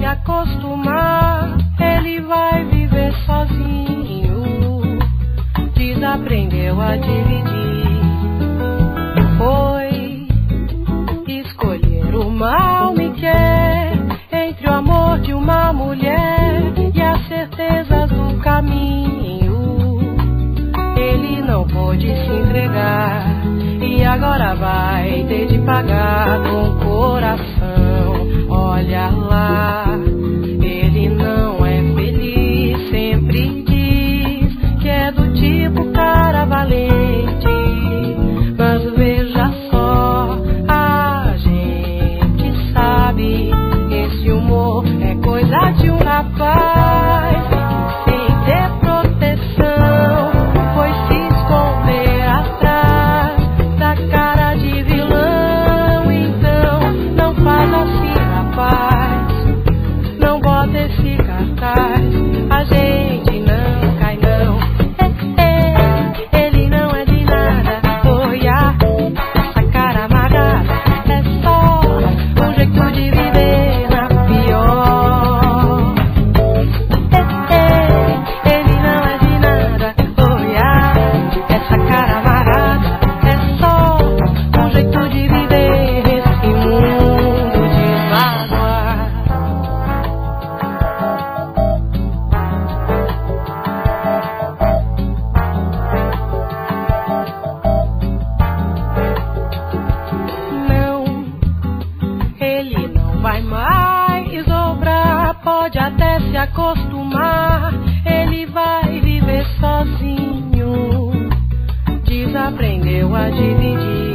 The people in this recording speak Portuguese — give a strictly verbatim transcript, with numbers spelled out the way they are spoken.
acostumar, ele vai viver sozinho. Desaprendeu a dividir. Foi escolher o mal me quer entre o amor de uma mulher e as certezas do caminho. Ele não pôde se entregar e agora vai ter de pagar com o coração. Olha lá, ele não é feliz, sempre diz que é do tipo cara valente. Mas veja só, a gente sabe, esse humor é coisa de um rapaz sem ter proteção, foi se esconder atrás da cara de vilão. Então não faz assim, rapaz, não bota esse cartaz, a gente não cai não. É, é, ele não é de nada, olha, essa cara amarrada é só um jeito de viver na pior. É, é, ele não é de nada, olha, essa cara amarrada é só um jeito de viver esse mundo de mágoa. Não, ele não vai mais obrar, pode até se acostumar, ele vai viver sozinho. Desaprendeu a dividir.